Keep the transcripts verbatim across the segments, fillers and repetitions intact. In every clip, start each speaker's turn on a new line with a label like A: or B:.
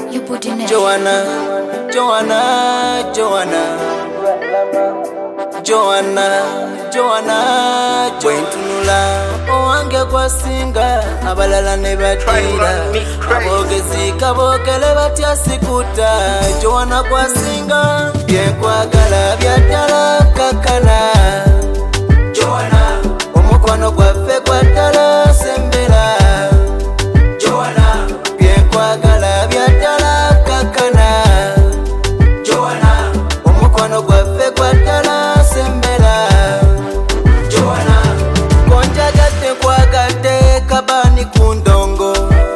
A: You put in it.
B: Joanna, Joanna, Joanna, Joanna, Joanna, Joanna. Owange kwa singa, abalala ne badira. Abogezi kabokele batya sikuta. Joanna kwa singa, bye kwagala byadala kakana. Joanna, omukwano gwaffe gwaddala sembera. Joanna, bye kwagala byadala kakana. Joanna, omukwano gwaffe gwaddala sembera. Joanna, konjagadde kwagadde kabani kundongo.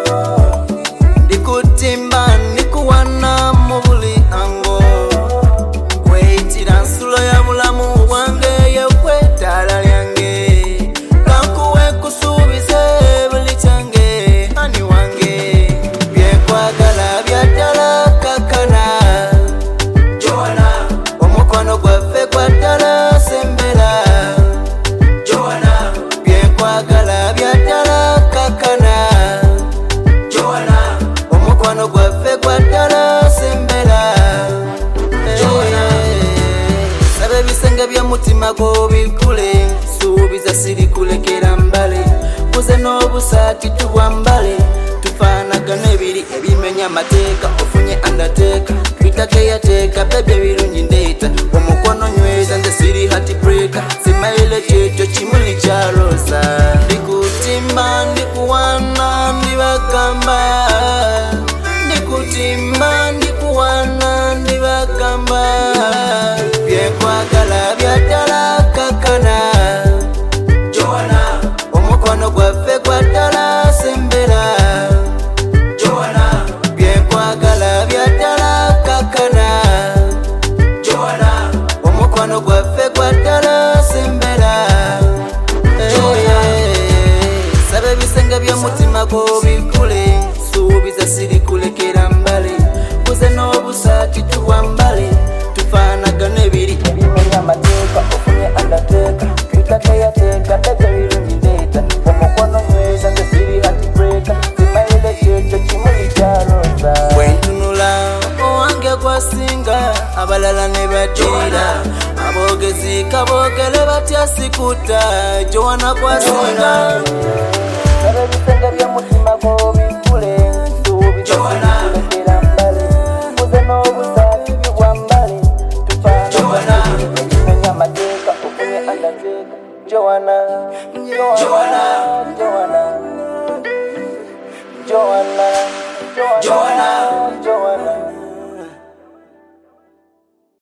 B: Ndikutimba ndikuwana mu buli ango. Weitira nsulo ya bulamu bwange yewe ddala lyange. Kankuwe kusuubize buli kyange ani wange. Bye kwagala byaddala kakana. Joanna, omukwano gwaffe gwaddala sembera. Joanna, bye kwagala byaddala kakana. Joanna, omukwano gwaffe gwaddala sembera. Joanna, sabe ebisenge by'omutima gwo bikule. Suubiza sirikulekera mbale. Kuze n'obusaati tubwambale. Tufaanagana ebiri ebimenya amateeka. Ofunye undertaker twitake yateeka bebye ebirungi ndeeta. Omukono nyweza nze siri hati breaker. Simaile kyekyo kimuli kya rosa. Ndikutimba ndikuwana ndibagamba. Ndikutimba ndikuwana ndibagamba. Bye kwagala byaddala kakana. Joanna, omukwano gwaffe gwaddala sembera. Joanna, bye kwagala byaddala kakana. Joanna, omukwano gwaffe gwaddala sembera. Sabe ebisenge by'omutima gwo bikule. Suubiza sirikulekera mbale. Kuze n'obusaati tubwambale. Tufaanagana ebiri ebimenya amateeka. Ofunye undertaker twitake yateeka bebye ebirungi ndeeta. Omukono nyweza nze siri hati breaker. Simaile kyekyo kimuli kya rosa. Bwentunula owange gwasinga, abalala ne badira. Abogezi kabogele batya sikuta. Joanna gwasinga. Sabe ebisenge by'omutima